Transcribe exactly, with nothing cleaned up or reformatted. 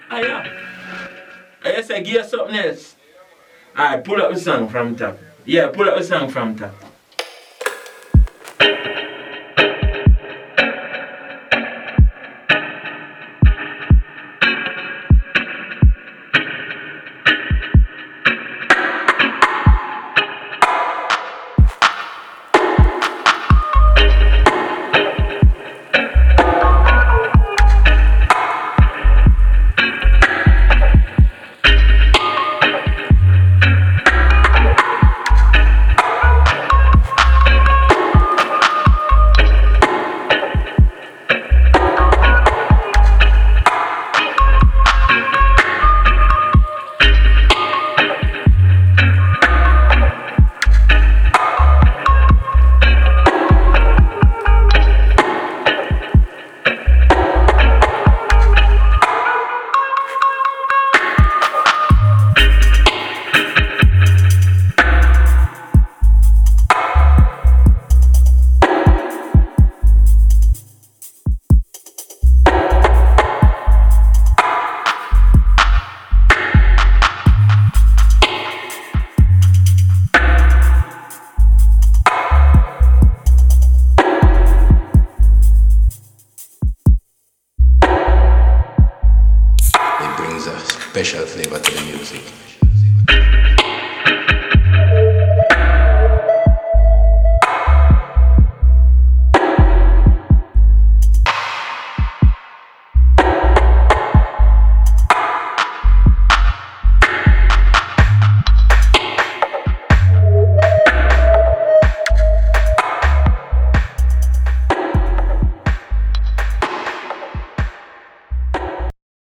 Ah, yeah. I say, give us something else. Alright, pull up the song from top. Yeah, pull up the song from top. It brings a special flavor to the music.